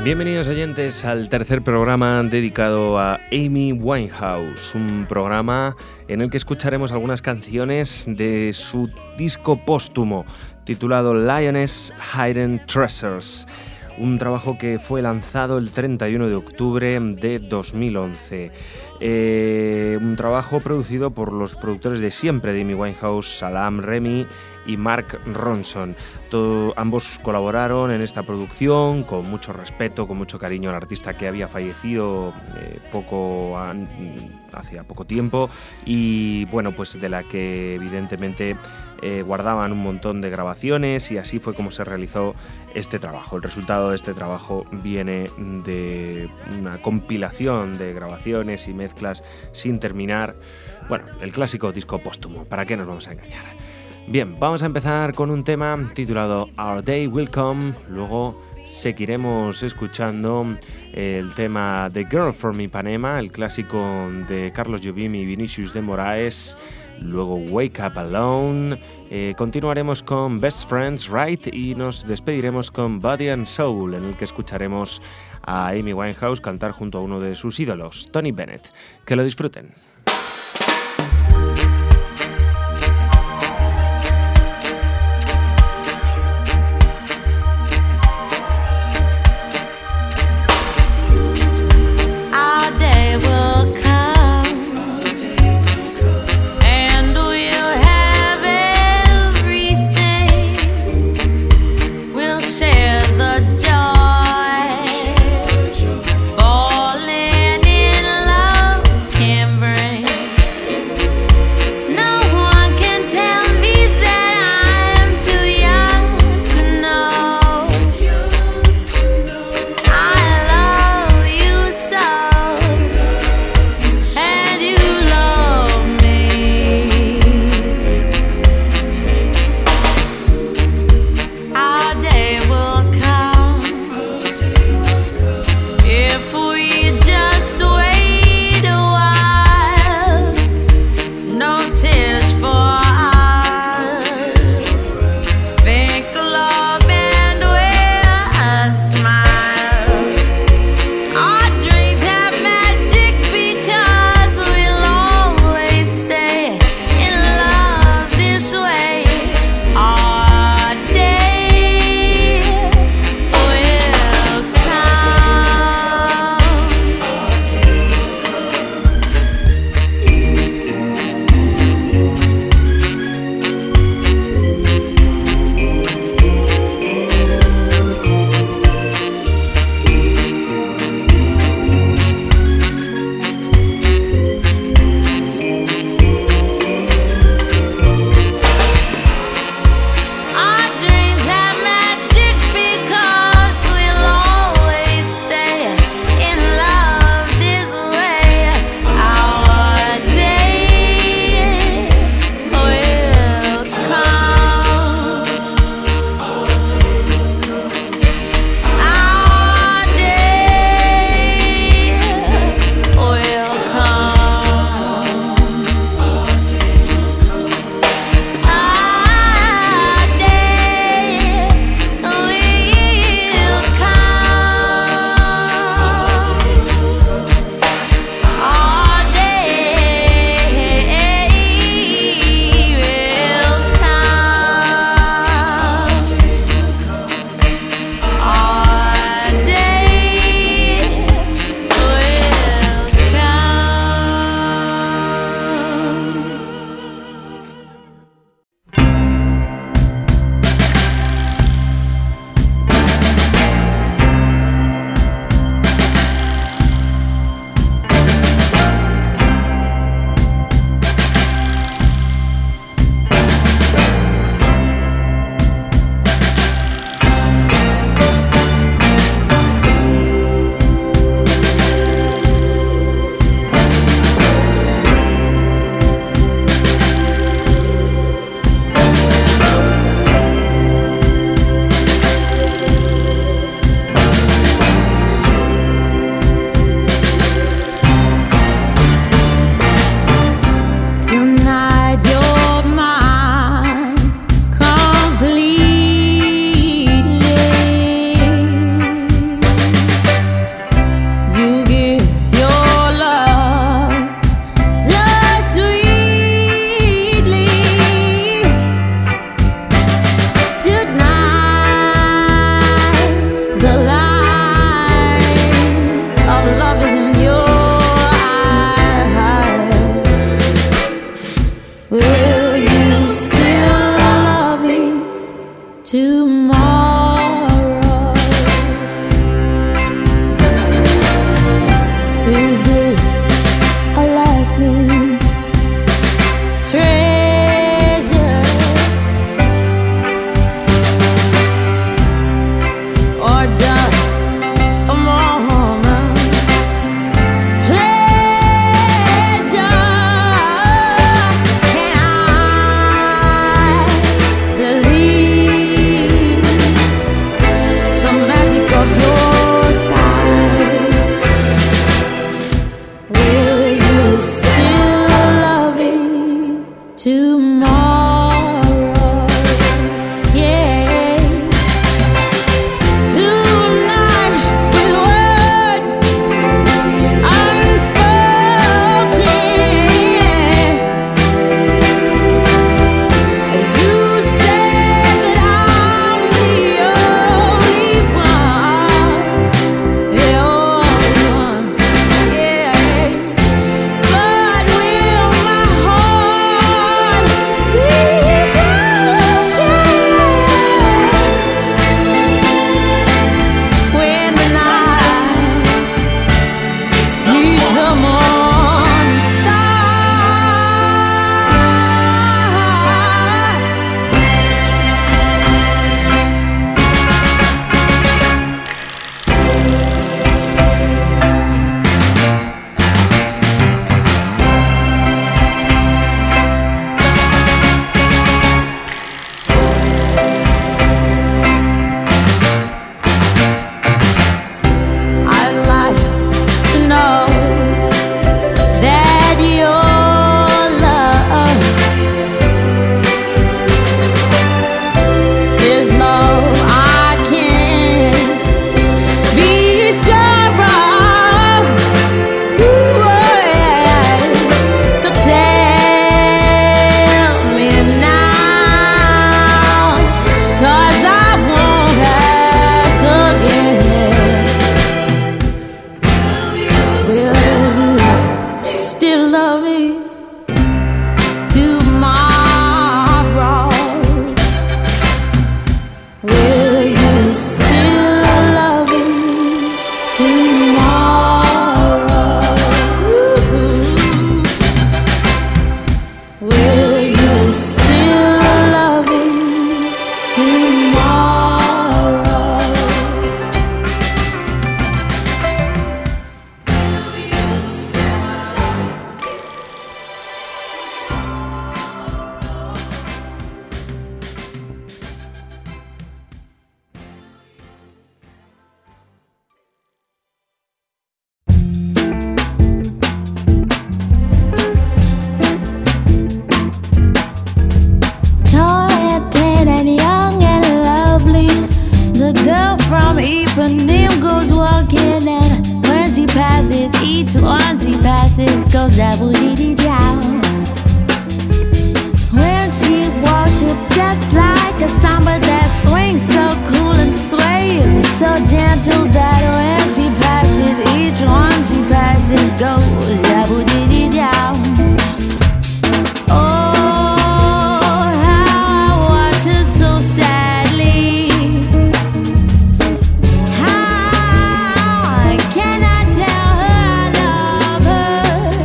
Bienvenidos oyentes al tercer programa dedicado a Amy Winehouse, un programa en el que escucharemos algunas canciones de su disco póstumo titulado Lioness Hidden Treasures, un trabajo que fue lanzado el 31 de octubre de 2011. Un trabajo producido por los productores de siempre de Amy Winehouse, Salaam Remi y Mark Ronson. Ambos colaboraron en esta producción con mucho respeto, con mucho cariño al artista que había fallecido hacía poco tiempo y bueno, pues de la que evidentemente guardaban un montón de grabaciones, y así fue como se realizó este trabajo. El resultado de este trabajo viene de una compilación de grabaciones y mezclas sin terminar. Bueno, el clásico disco póstumo, ¿para qué nos vamos a engañar? Bien, vamos a empezar con un tema titulado Our Day Will Come, luego seguiremos escuchando el tema The Girl from Ipanema, el clásico de Carlos Jobim y Vinicius de Moraes, luego Wake Up Alone, continuaremos con Best Friends Right y nos despediremos con Body and Soul, en el que escucharemos a Amy Winehouse cantar junto a uno de sus ídolos, Tony Bennett. Que lo disfruten. Falling in love can bring me tomorrow? Will you still love me tomorrow? Will you still love me tomorrow? Tall and tan and young and lovely, the girl from Ipanema goes walking, and when she passes, each one she passes goes da-boo-dee-dee-down. When she walks, it's just like a samba that swings so cool and sways so gentle that when she passes, each one she passes goes da-boo-dee-dee-down. Oh, how I watch her so sadly. How can I tell her I love her?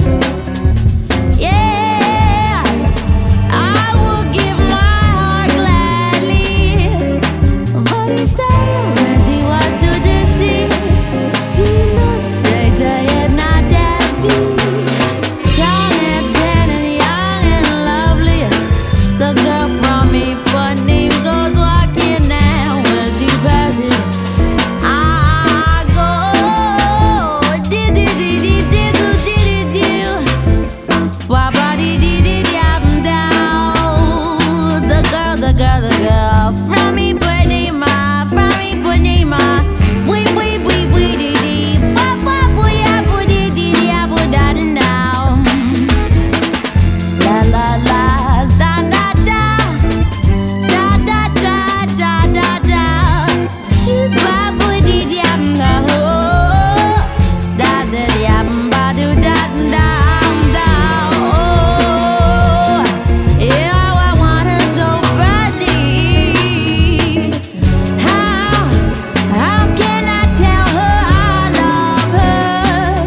Yeah, I will give my heart gladly, but each day when she walks to the sea, she looks straight ahead, not at me. Tall and tan and young and lovely, the girl from Ipanema goes walking, and when she passes, I go dee-dee-dee-dee-dee-doo-dee-dee-doo. Wa-ba-dee-dee-dee-dee-am-down. The girl from Ipanema, wee-wee-wee-wee-dee-dee. Wa-wa-boo-ya-boo-dee-dee-dee-ah-boo-da-dee-down. La la la da da da da da da da da da. Shoot ba boo dee dee am da ho da da dee am ba do da da da. Oh, yeah, I want her so badly. How can I tell her I love her?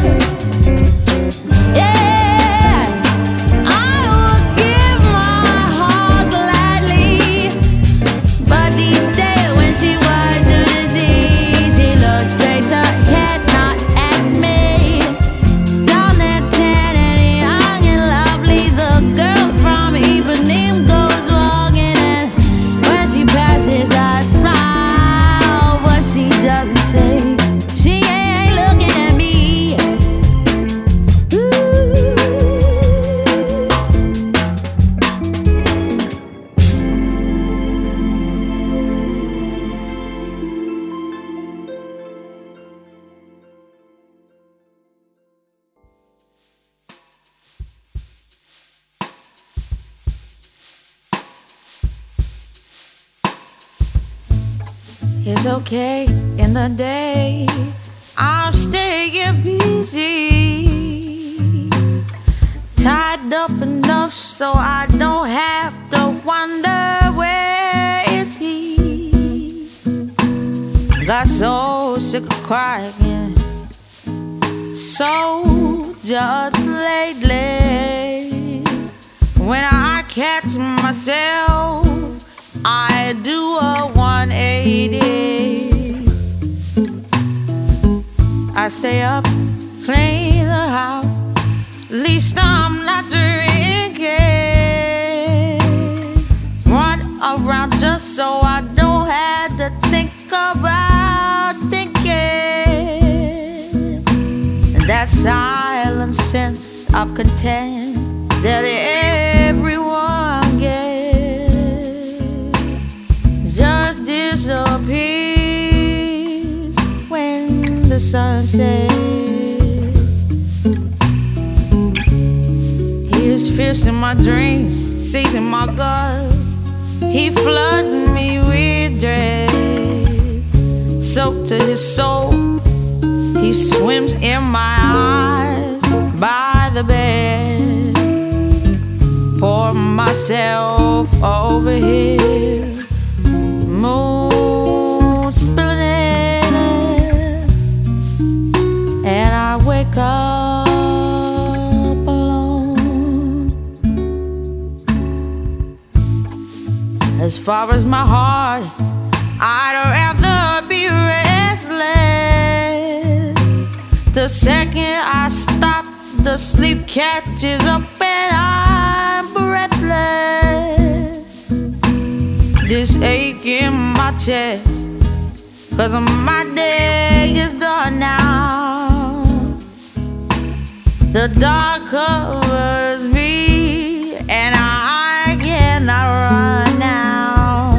Yeah, I will give my heart gladly, but each day when she walks to the sea, she looks straight ahead, not at me. Tall and tan and young and lovely, the girl from Ipanema goes walking, and when she passes, I smile, but she doesn't say. She ain't looking at me. It's okay in the day, I'm staying busy, tied up enough so I don't have to wonder where is he. Got so sick of crying, so just lately, when I catch myself, I do a 180. I stay up, clean the house, at least I'm not drinking. Run around just so I don't have to think about thinking. And that silent sense of content that everyone gets just disappears when the sun sets. He is fierce in my dreams, seizing my guts. He floods me with dread, soaked to his soul. He swims in my eyes by the bed. myself over here, moon spinning, and I wake up alone. As far as my heart, I'd rather be restless. The second I stop, the sleep catches up and I'm breathless. This ache in my chest, 'cause my day is done now. The dark covers me and I cannot run now.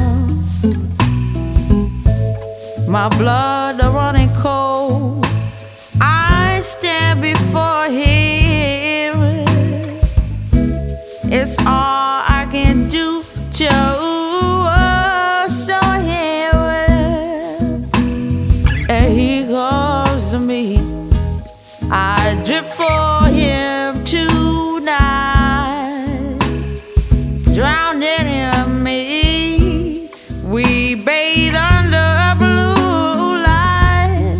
My blood is running cold. I stand before him. It's all I can do to show him. And he comes to me. I drip for him tonight, drowning in me. We bathe under blue light.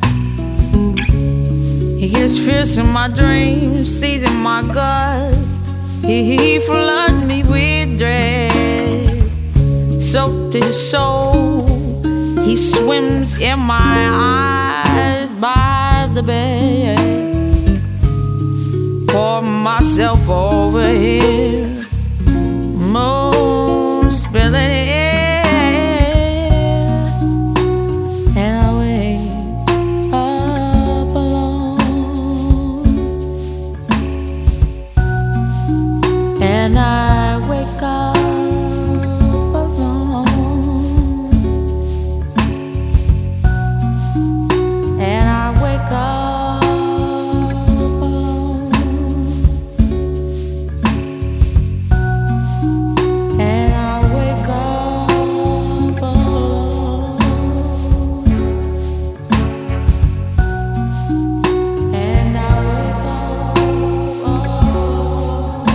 He gets fierce in my dreams, seizing my guts. He floods me with dread, soaked his soul. He swims in my eyes by the bed. Pour myself over here, moon spilling in, and I wake up alone. And I wake up alone. And I wake up alone. And I wake up alone. And I wake up alone.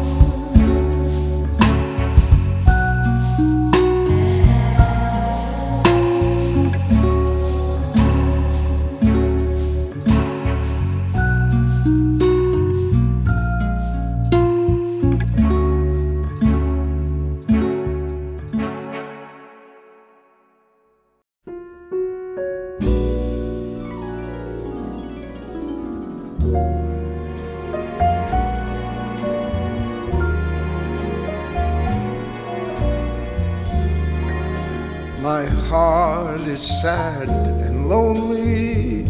My heart is sad and lonely.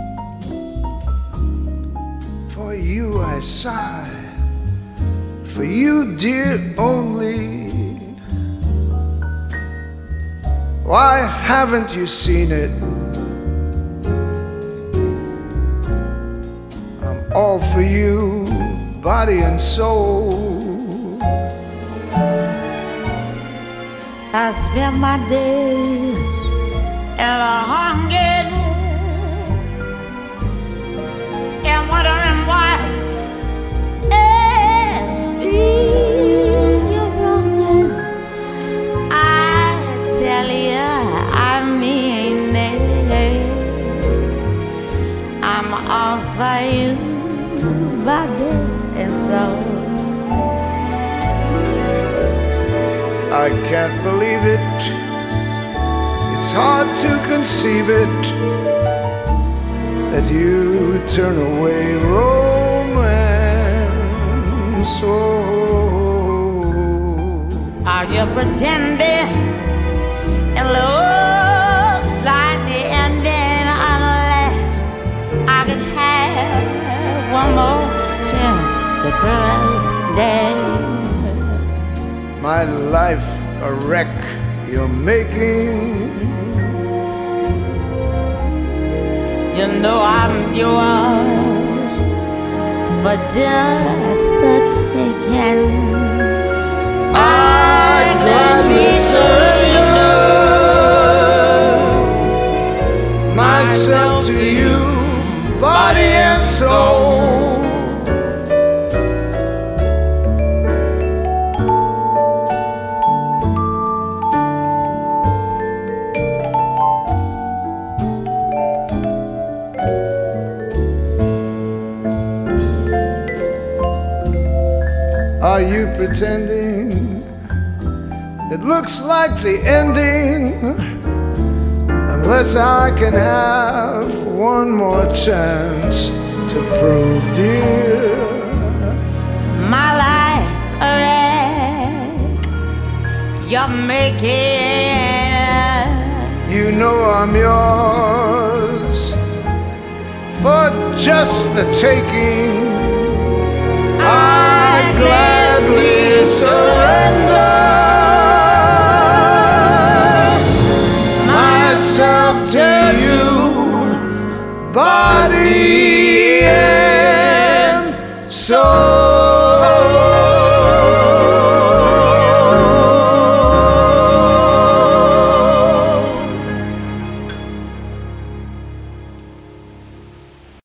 For you I sigh, for you, dear, only. Why haven't you seen it? I'm all for you, body and soul. I spend my days in a hunger and wondering why it's me you're wrong. I tell you, I mean it. I'm all for you, body and soul. I can't believe it. It's hard to conceive it, that you turn away romance. Oh, are you pretending? It looks like the ending, unless I could have one more chance to pretend. my life a wreck you're making. You know I'm yours for just the taking. I'd gladly surrender myself to you, body and soul. Are you pretending? It looks like the ending, unless I can have one more chance to prove, dear, my life a wreck. You're making you know I'm yours for just the taking. I'd gladly surrender myself to you, body and soul.